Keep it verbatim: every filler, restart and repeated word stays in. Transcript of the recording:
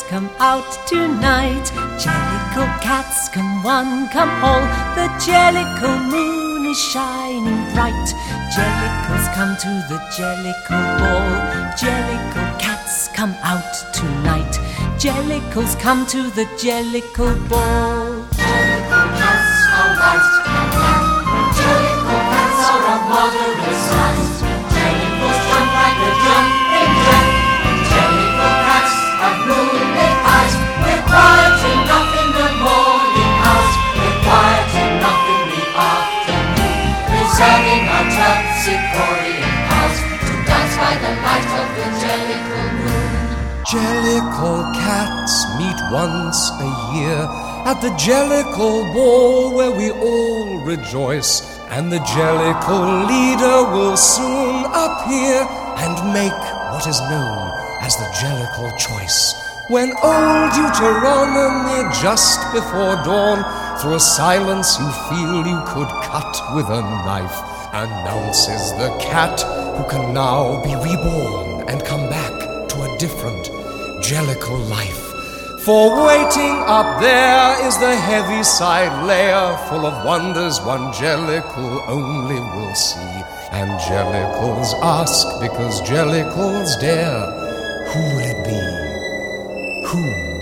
come out tonight. Jellicle cats, come one, come all. The Jellicle moon is shining bright. Jellicles come to the Jellicle ball. Jellicle cats, come out tonight. Jellicles come to the Jellicle ball. Jellicle cats are white and black. Jellicle cats are of moderate size. Jellicles jump like a jumping jack. Jellicle cats have moonlit eyes. We're quiet enough in the morning hours. We're quiet enough in the afternoon. Reserving our terpsichorean house to dance by the light of the Jellicle moon. Jellicle cats meet once a year at the Jellicle ball, where we all rejoice, and the Jellicle leader will soon appear and make what is known as the Jellicle choice. When old Deuteronomy, just before dawn, through a silence you feel you could cut with a knife, announces the cat who can now be reborn and come back to a different Jellicle life. For waiting up there is the heavy-side layer, full of wonders one Jellicle only will see. And Jellicles ask because Jellicles dare. Who will it be? Who